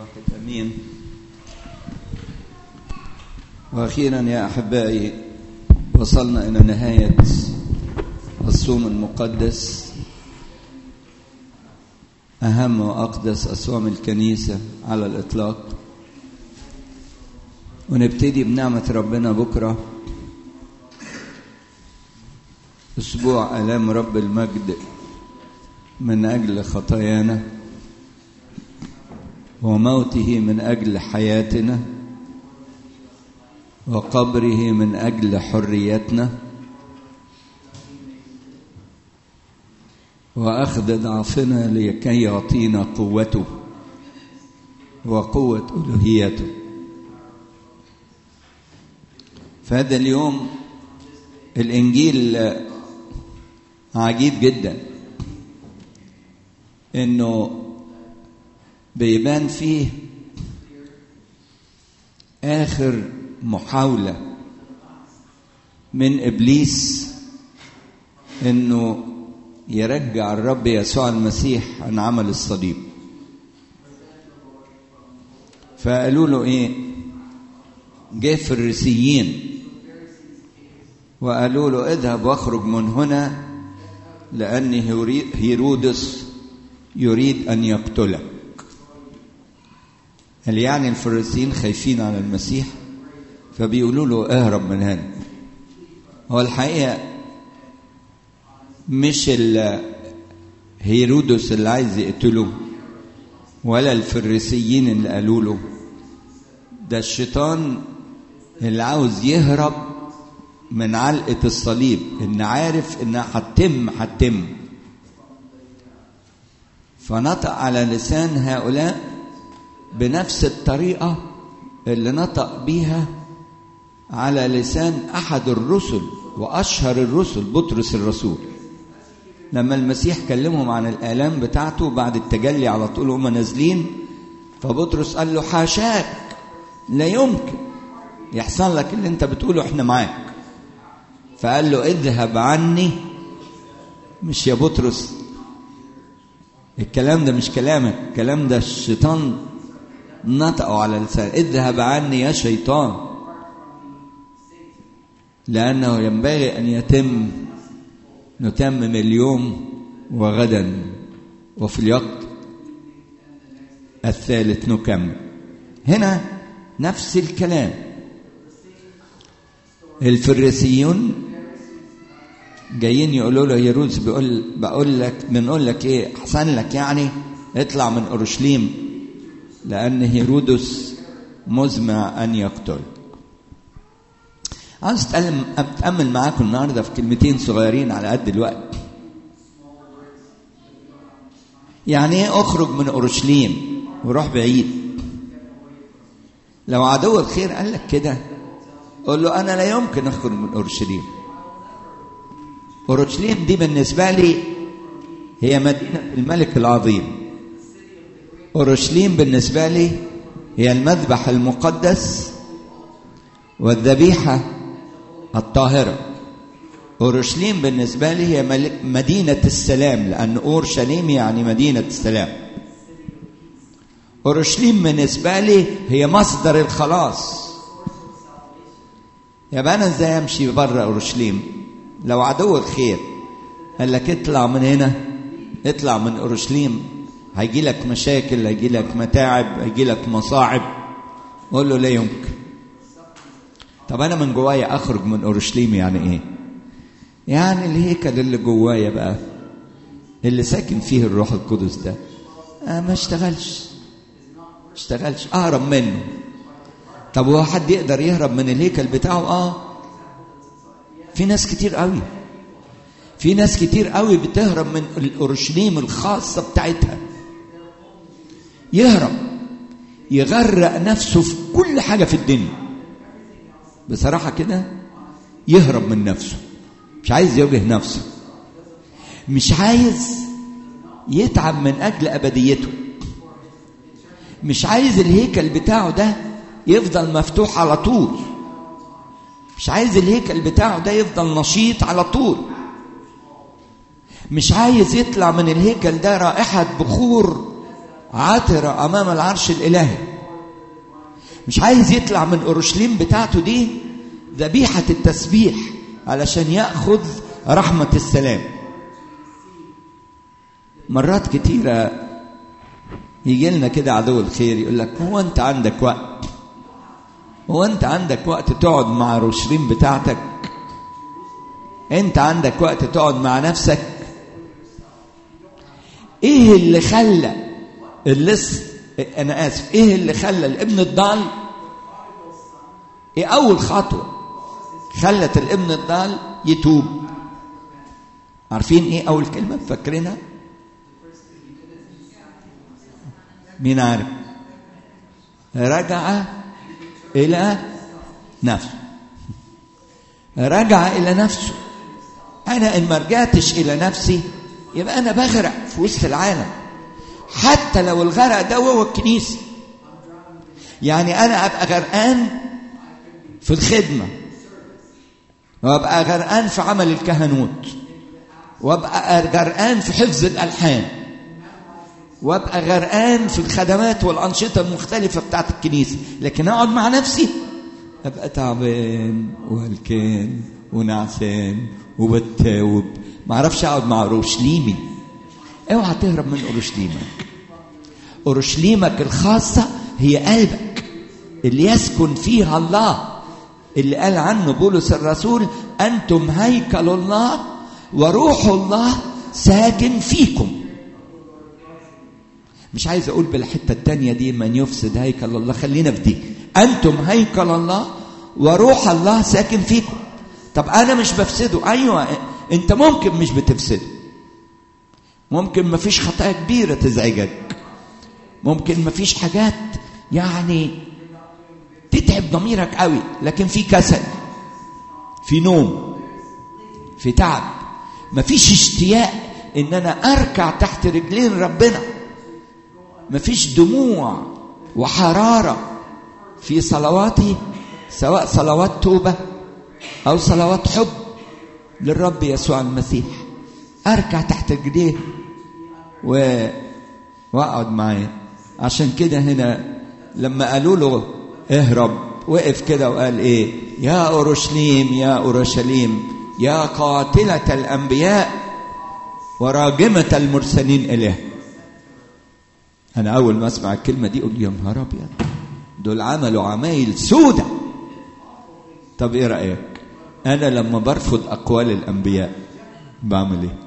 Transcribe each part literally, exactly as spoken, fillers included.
بركة أمين. وأخيرا يا أحبائي وصلنا إلى نهاية الصوم المقدس، أهم وأقدس أصوام الكنيسة على الإطلاق، ونبتدي بنعمة ربنا بكرة أسبوع آلام رب المجد من أجل خطايانا وموته من أجل حياتنا وقبره من أجل حريتنا وأخذ ضعفنا لكي يعطينا قوته وقوة ألوهيته. فهذا اليوم الإنجيل عجيب جدا، إنه بيبان فيه آخر محاولة من إبليس إنه يرجع الرب يسوع المسيح عن عمل الصليب. فقالوا له إيه؟ جه فريسيين وقالوا له اذهب واخرج من هنا لأن هيرودس يريد أن يقتلك. قال يعني الفريسيين خايفين على المسيح فبيقولوا له اهرب من هنا. هو الحقيقة مش هيرودس اللي عايز يقتله ولا الفريسيين اللي قالوا له، ده الشيطان اللي عاوز يهرب من علقة الصليب، إن عارف إنها هتتم هتتم فنطق على لسان هؤلاء بنفس الطريقة اللي نطق بيها على لسان أحد الرسل وأشهر الرسل بطرس الرسول. لما المسيح كلمهم عن الآلام بتاعته بعد التجلي على طول هم نازلين، فبطرس قال له حاشاك، لا يمكن يحصل لك اللي انت بتقوله، احنا معاك. فقال له اذهب عني. مش يا بطرس، الكلام ده مش كلامك، الكلام ده الشيطان نطقوا على لسان، اذهب عني يا شيطان، لأنه ينبغي أن يتم نتمم اليوم وغدا وفي الوقت الثالث نكمل. هنا نفس الكلام. الفريسيون جايين يقولوا له هيرودس بيقول بقول لك بنقول لك ايه احسن لك يعني اطلع من اورشليم لان هيرودس مزمع ان يقتل. عاوز اتامل معاكم النهارده في كلمتين صغيرين على قد الوقت. يعني ايه اخرج من اورشليم وروح بعيد؟ لو عدو الخير قال لك كده قول له انا لا يمكن اخرج من اورشليم. اورشليم دي بالنسبه لي هي مدينه الملك العظيم. اورشليم بالنسبه لي هي المذبح المقدس والذبيحه الطاهره. اورشليم بالنسبه لي هي مدينه السلام، لان اورشليم يعني مدينه السلام. اورشليم بالنسبه لي هي مصدر الخلاص. يبقى انا ازاي امشي بره اورشليم؟ لو عدو الخير قال لك اطلع من هنا، اطلع من اورشليم، هيجي لك مشاكل، هيجي لك متاعب، هيجي لك مصاعب، قول له لا يمكن. طب انا من جوايا اخرج من اورشليم يعني ايه؟ يعني الهيكل اللي جوايا بقى اللي ساكن فيه الروح القدس ده آه ما اشتغلش اشتغلش اهرب منه. طب هو حد يقدر يهرب من الهيكل بتاعه؟ اه في ناس كتير قوي في ناس كتير قوي بتهرب من الاورشليم الخاصه بتاعتها. يهرب يغرق نفسه في كل حاجه في الدنيا بصراحه كده، يهرب من نفسه، مش عايز يواجه نفسه، مش عايز يتعب من اجل ابديته، مش عايز الهيكل بتاعه ده يفضل مفتوح على طول، مش عايز الهيكل بتاعه ده يفضل نشيط على طول، مش عايز يطلع من الهيكل ده رائحة بخور عاطرة أمام العرش الإلهي. مش عايز يطلع من أورشليم بتاعته دي ذبيحة التسبيح علشان يأخذ رحمة السلام. مرات كتيرة يجي لنا كده عدو الخير يقول لك هو أنت عندك وقت؟ هو أنت عندك وقت تقعد مع أورشليم بتاعتك؟ أنت عندك وقت تقعد مع نفسك؟ إيه اللي خلى اللص أنا آسف إيه اللي خلى الابن الضال؟ إيه أول خطوة خلت الابن الضال يتوب؟ عارفين إيه أول كلمة فاكرينها؟ مين عارف؟ رجع إلى نفسه. رجع إلى نفسه. أنا إن ما رجعتش إلى نفسي يبقى أنا بغرق في وسط العالم، حتى لو الغرق ده هو الكنيسة. يعني أنا أبقى غرقان في الخدمة، وأبقى غرقان في عمل الكهنوت، وأبقى غرقان في حفظ الألحان، وأبقى غرقان في الخدمات والأنشطة المختلفة بتاعت الكنيسة، لكن أقعد مع نفسي أبقى تعبان وهلكان ونعسان وبتاوب، ما أعرفش أقعد مع أورشليمي. اوعى تهرب من أورشليمك. أورشليمك الخاصة هي قلبك اللي يسكن فيها الله، اللي قال عنه بولس الرسول أنتم هيكل الله وروح الله ساكن فيكم. مش عايز أقول بالحتة التانية دي من يفسد هيكل الله، خلينا في دي. أنتم هيكل الله وروح الله ساكن فيكم. طب أنا مش بفسده. أيوة أنت ممكن مش بتفسده، ممكن ما فيش خطايا كبيرة تزعجك، ممكن ما فيش حاجات يعني تتعب ضميرك قوي، لكن في كسل، في نوم، في تعب، ما فيش اشتياق ان انا اركع تحت رجلين ربنا، ما فيش دموع وحرارة في صلواتي، سواء صلوات توبة او صلوات حب للرب يسوع المسيح. اركع تحت رجليه و... واقعد معاه. عشان كده هنا لما قالوا له اهرب وقف كده وقال ايه؟ يا اورشليم يا اورشليم يا قاتلة الانبياء وراجمة المرسلين اليه. انا اول ما اسمع الكلمة دي اقول يا نهار ابيض، دول عملوا عمايل سودة. طب ايه رأيك؟ انا لما برفض اقوال الانبياء بعمل ايه؟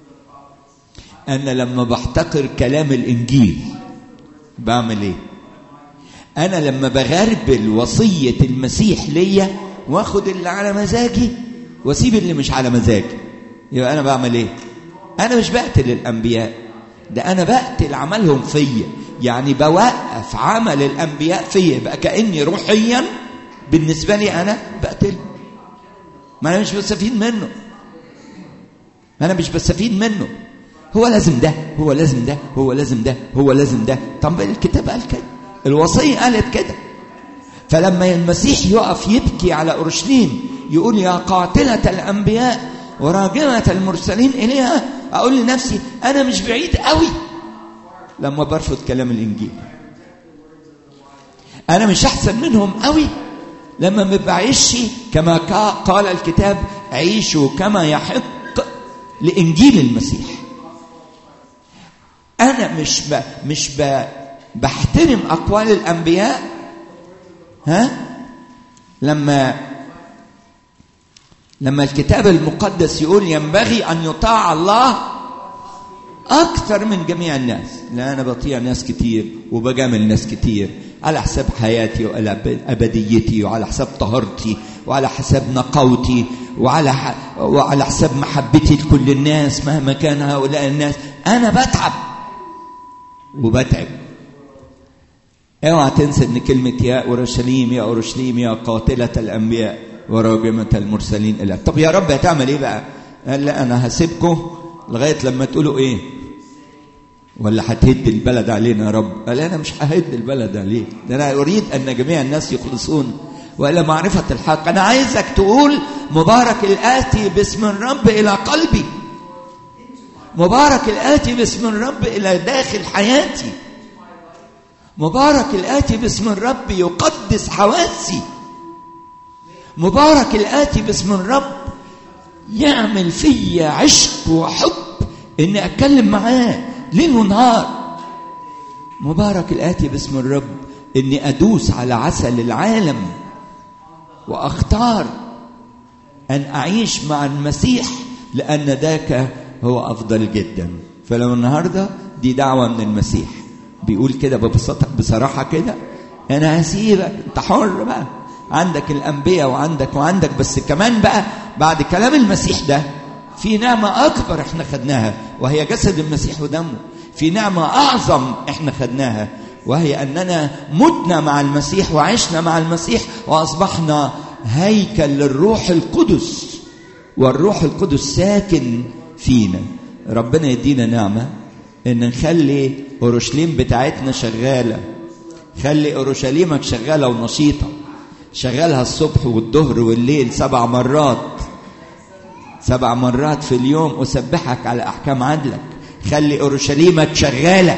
انا لما بحتقر كلام الانجيل بعمل ايه؟ انا لما بغربل وصية المسيح ليا واخد اللي على مزاجي واسيب اللي مش على مزاجي، يبقى انا بعمل ايه؟ انا مش بقتل الانبياء، ده انا بقتل عملهم فيا. يعني بوقف عمل الانبياء فيا، يبقى كأني روحيا بالنسبة لي انا بقتل. ما انا مش بستفيد منه، انا مش بستفيد منه. هو لازم ده، هو لازم ده، هو لازم ده، هو لازم ده. طب الكتاب قال كده، الوصية قالت كده. فلما المسيح يقف يبكي على أورشليم يقول يا قاتلة الأنبياء وراجمة المرسلين إليها، أقول لنفسي أنا مش بعيد قوي لما برفض كلام الإنجيل. أنا مش أحسن منهم قوي لما ما بعيش كما قال الكتاب عيشوا كما يحق لإنجيل المسيح. أنا مش ب... مش ب... بحترم أقوال الأنبياء ها لما لما الكتاب المقدس يقول ينبغي أن يطاع الله أكثر من جميع الناس. لا، أنا بطيع ناس كتير وبجامل ناس كتير على حساب حياتي وعلى أبديتي وعلى حساب طهارتي وعلى حساب نقاوتي وعلى ح... وعلى حساب محبتي لكل الناس مهما كان هؤلاء الناس. أنا بتعب وبتعب. اوعى تنسى ان كلمة يا اورشليم يا اورشليم يا قاتلة الانبياء وراجمة المرسلين الى. طب يا رب هتعمل ايه بقى؟ قال لا انا هسيبكم لغاية لما تقولوا ايه؟ ولا هتهد البلد علينا يا رب؟ قال انا مش ههد البلد عليك، ده انا اريد ان جميع الناس يخلصون والى معرفة الحق. انا عايزك تقول مبارك الآتي باسم الرب الى قلبي، مبارك الآتي باسم الرب الى داخل حياتي. مبارك الآتي باسم الرب يقدس حواسي. مبارك الآتي باسم الرب يعمل فيا عشق وحب إني أتكلم معاه ليل ونهار. مبارك الآتي باسم الرب إني أدوس على عسل العالم وأختار أن أعيش مع المسيح، لأن ذاك هو أفضل جدا. فلو النهاردة دي دعوة من المسيح بيقول كده ببساطة بصراحة كده، أنا هسيبك أنت حر بقى، عندك الأنبياء وعندك وعندك بس كمان بقى بعد كلام المسيح ده في نعمة أكبر احنا خدناها وهي جسد المسيح ودمه. في نعمة أعظم احنا خدناها وهي أننا متنا مع المسيح وعشنا مع المسيح وأصبحنا هيكل للروح القدس، والروح القدس ساكن فينا. ربنا يدينا نعمة إن نخلي أورشليم بتاعتنا شغالة. خلي أورشليمك شغالة ونشيطة، شغالها الصبح والظهر والليل سبع مرات سبع مرات في اليوم أسبحك على أحكام عدلك. خلي أورشليمك شغالة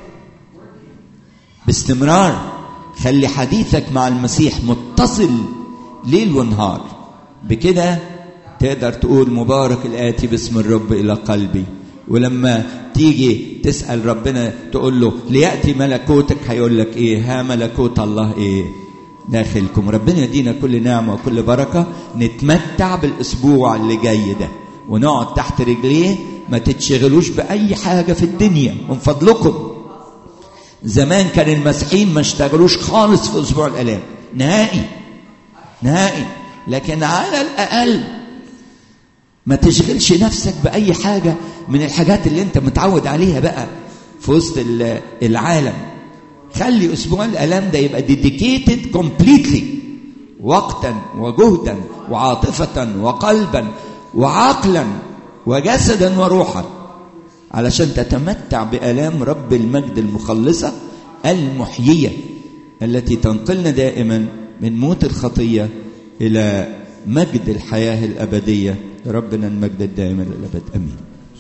باستمرار. خلي حديثك مع المسيح متصل ليل ونهار. بكده تقدر تقول مبارك الآتي باسم الرب إلى قلبي. ولما تيجي تسأل ربنا تقول له ليأتي ملكوتك، هيقول لك إيه؟ ها ملكوت الله إيه؟ داخلكم. ربنا يدينا كل نعمة وكل بركة، نتمتع بالأسبوع اللي جاي ده ونقعد تحت رجليه. ما تتشغلوش بأي حاجة في الدنيا من فضلكم. زمان كان المسيحيين ما اشتغلوش خالص في أسبوع الآلام نهائي نهائي. لكن على الأقل ما تشغلش نفسك بأي حاجة من الحاجات اللي انت متعود عليها بقى في وسط العالم. خلي أسبوع الآلام ده يبقى dedicated completely، وقتا وجهدا وعاطفة وقلبا وعقلا وجسدا وروحا، علشان تتمتع بآلام رب المجد المخلصة المحيية التي تنقلنا دائما من موت الخطية إلى مجد الحياة الأبدية. ربنا المجد الدائم للأبد آمين.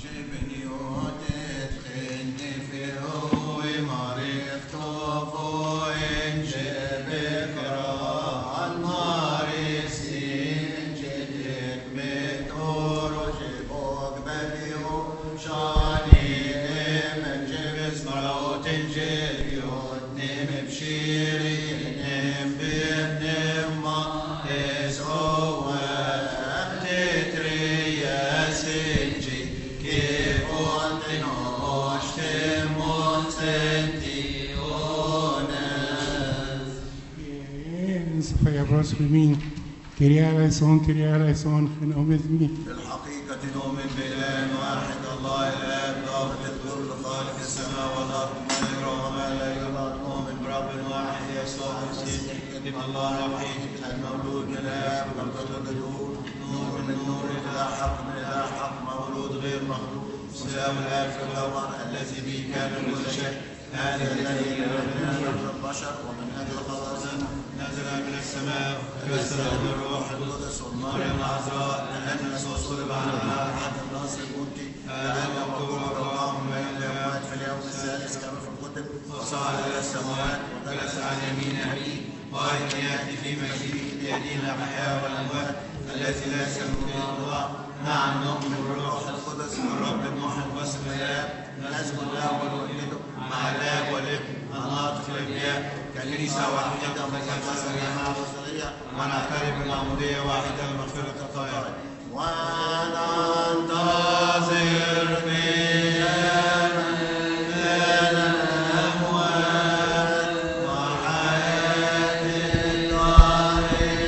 مين كريا ليسون كريا ليسون خنومزمي. بالحقيقة نؤمن بإله واحد الله الآب ضابط الكل خالق السماء والأرض ما يرى وما لا يرى. نؤمن برب واحد يسوع المسيح ابن الله الوحيد المولود من الآب والمولود نور من نور إله حق من إله حق مولود غير مخلوق سلام الآب في الأول الذي به كان كل شيء. هذا الذي من أجل البشر ومن أجل خلاصنا نزل من السماء وكسر بالروح القدس ومريم العذراء لأن يسوع صلب على الحد الناصر البنطي لأن مكتوب وقام بين الأموات في اليوم الثالث كما في الكتب وصعد إلى السماوات وجلس عن يمين أبيه وأيضا يأتي في مجيئه ليدين الأحياء والأموات التي لا يسلم به الله. نعم نؤمن بالروح القدس والرب الموحد واسم الآب نسجد له ونؤمن مع الآب والابن الناطق الأنبياء كنيسة واحدة مقدسة جماعة رسولية ونعترف بالمعمودية واحدة لمغفرة الخطايا وننتظر قيامة الأموات وحياة الدار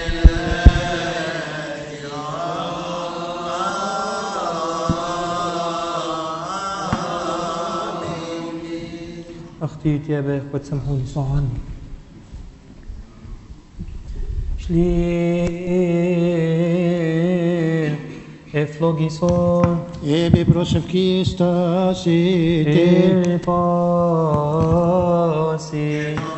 أختي يا باخ وتسامحوني صح عني. Shlil eflogison Ebi proševki stasite e pasi